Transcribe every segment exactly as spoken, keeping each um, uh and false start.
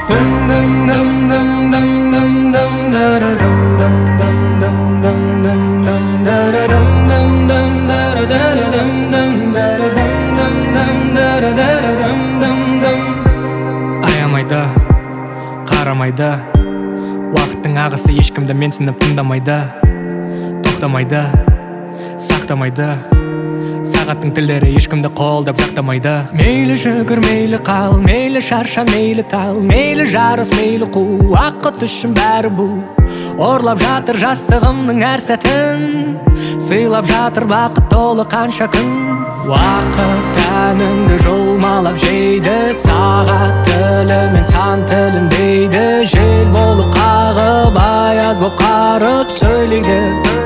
Аямайды, қарамайды, уақыттың ағысы ешкімді менсініп тыңдамайды, тоқтамайды, сақтамайды, сағаттың тілдері ешкімді қолдап жақтамайды. Мейлі жүгір, мейлі қал, мейлі шарша, мейлі тал, мейлі жарыс, мейлі қу, уақыт үшін бәрі бұ. Орлап жатыр жастығымның әр сәтін, сыйлап жатыр бақыт толы қанша күн. Уақыт тәніңді жұлмалап жейді, сағат тілімен сан тілін дейді. Жел болып қағып, аяз болып қарып сөйлейді.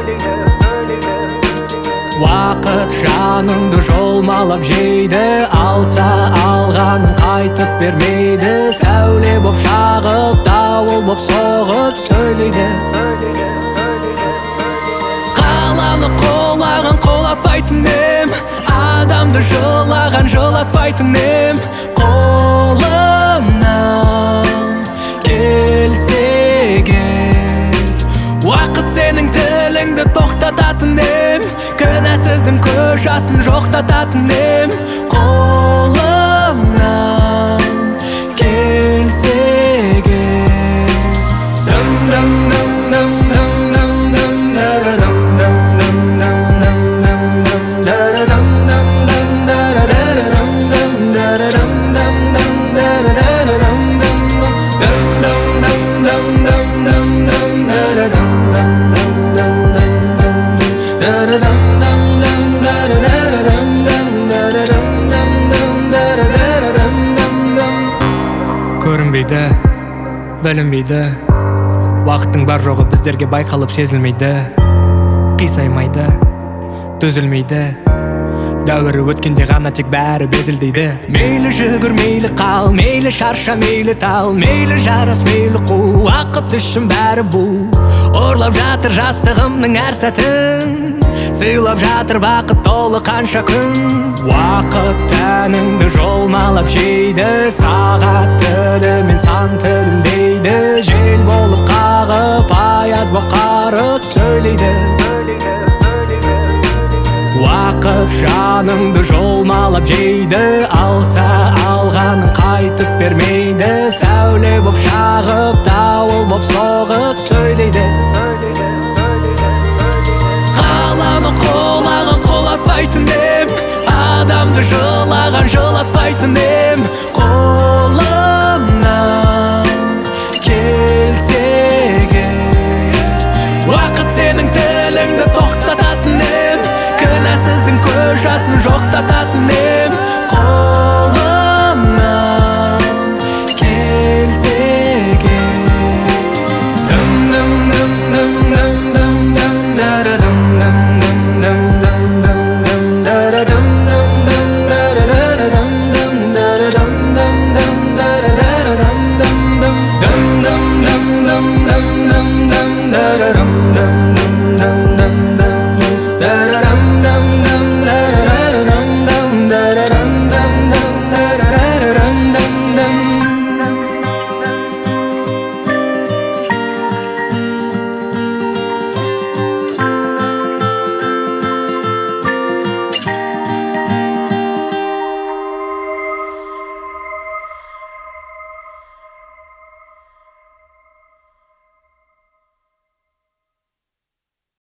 Уақыт жаныңды жолмалап жейді, алса алғанын қайтып бермейді. Сәуле боп шағып, дауыл боп соғып сөйлейді. Қаланы қолаған қолатпайтын ем, адамды жылаған жылатпайтын ем. Қолымнан келсе егер, уақыт сенің тіліңді тоқтататын ем, кінәсіздің көз жасын жоқтататын ем. Қолымнан келсе егер. Дым дым дым дым дым дым дым дарадым дым дым дым дым дым дым дарадым дым дым дарадым дым дарадым дым дым дарадым дым дым дым дым дым дым дым дым дарадым дым дым дым дым дарадым дым дым дарадым дым дарадым дым дым дарадым дым дым. Көрінбейді, білінбейді, уақыттың бар жоғы біздерге байқалып сезілмейді. Қисаймайды, төзілмейді, дәуірі өткенде ғана тек бәрі безілдейді. Мейлі жүгір, мейлі қал, мейлі шарша, мейлі тал, мейлі жарас, мейлі қу, уақыт үшін бәрі бұ. Орлап жатыр жастығымның әр сәтін, сыйлап жатыр бақыт толы қанша күн. Уақыт тәніңді жолмалап жейді, сағат тілімен сан тілін дейді. Жел болып қағып, аяз боп қарып сөйлейді. Уақыт жаныңды жолмалап жейді, алса алғанын қайтып бермейді. Сәуле боп шағып, дауыл боп соғып сөйлейді. Қаланы қолаған қолатпайтын ем, адамды жылаған жылатпайтын ем. Қолымнан келсе егер, уақыт сенің тіліңді тоқтататын ем, кінәсіздің көз жасын жоқтататын ем.